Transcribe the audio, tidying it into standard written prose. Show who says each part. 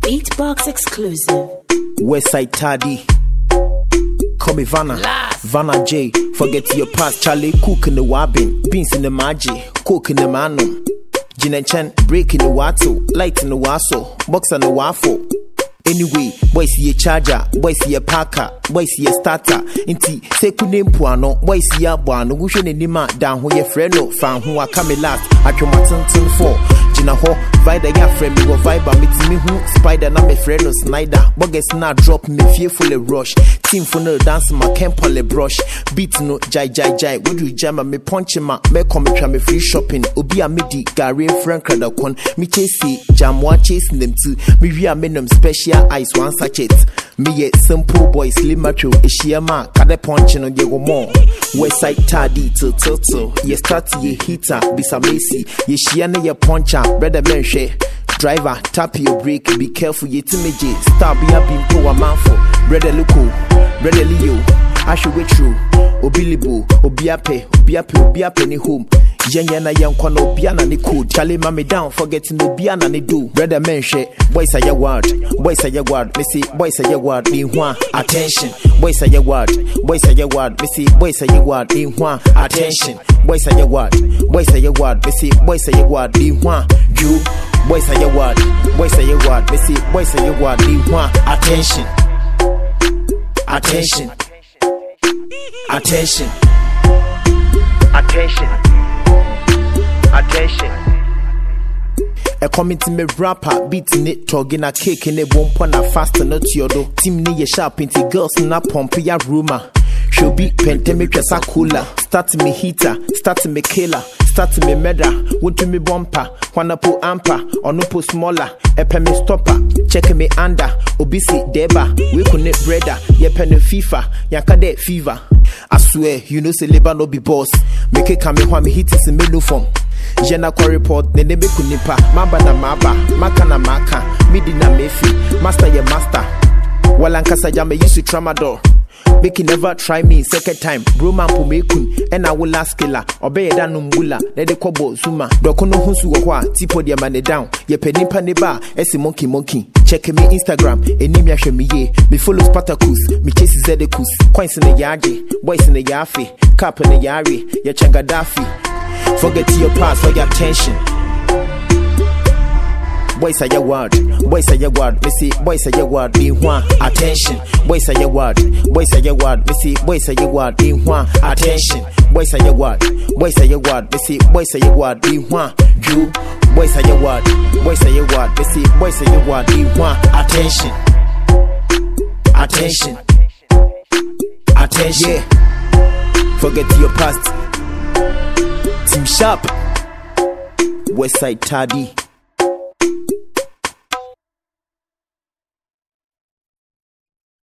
Speaker 1: Beatbox exclusive.
Speaker 2: Westside Taddy. Call me Vanna J. Forget your past. Charlie cook in the wabbing. Beans in the magi. Cook in the manum. Gin and Chen break in the wattle. Light in the wasso. Box on the waffle. Anyway, boys see a charger, boys see a parker, boys see a starter. Inti seku name puano, boys see a buano. Wushe ne nima down who your friend no fan who are coming last. At your matin for Gina ho, Vida ya friend me go vibe meet me who spider na me friend no Snyder. Bogus na drop me fearfully rush. Team for no dance my camp on the brush. Beat no jai. Would you jam me punch ma me come me free shopping. Obi a midi Gary friend crowd con me chase jam one chasing them too. Me we are minimum special. Ice one sachet. Me a simple boy slim macho. Ishiyama kade punch no go more. Westside Taddy to Toto. Ye start ye heater bisa Macy. Ye shiana ye puncher brother menche. Driver tap your brake. Be careful ye timeje. Stab ya bimpo a manfo. Brother Luko. Brother Leo. I should wait through. Obilibo. Obiape ni home. Yenya yankwana obiana ni code. Charlie mami down, forgetting obiana ni do. Brother menche, boys are your word. Me see, boys are your word. Ni hwa, attention. Boys are your word. Me see, boys are your word. Ni hwa, attention. Boys are your word. Me see, boys are your word. Ni hwa, you. Boys are your word. Me see, boys are your word. Ni hwa, attention. Attention. A committee me rapper beating it, talking a cake in a bump on a fast and not yodo. Team near sharp into girls na pump ya rumor. She'll be pentemic as a cooler. Start me heater, start me killer, start me murder. Want to me bumper, wanna put amper, or no put smaller. A penny stopper, check me under. Obisi deba, we connect brother. Ye penny FIFA, yakade fever. I swear, you know, say labor no be boss. Make it come when me hit is a menu form. Jena kwa report, nene be kunipa. Maba na maba, maka na maka. Midi na mefi, master ye master. Walankasa jame used to tramadol. Make you never try me second time. Bro man pu mekun, and I will last killer. Obey da numbula, let the kobo zuma. Dokono hunsu wa tipo dia mane down. Ye penipa neba, esi monkey. Check me Instagram, eni shwe me ye. Me follow Spartacus, me chase Zedekus. Coins in the yaje, boys in the yafe. Cap in the yari, ye changadafi. Forget your past for your attention. Boys are your word. Me see, boys are your word. Ni hwa, attention. Boys are your word. Me see, boys are your word. Ni hwa, attention. Boys are your word. Me see, boys are your word. Ni hwa, you. Boys are your word. Me see, boys are your word. Ni hwa, attention. Yeah. Forget your past. Team Sharp. Westside Taddy.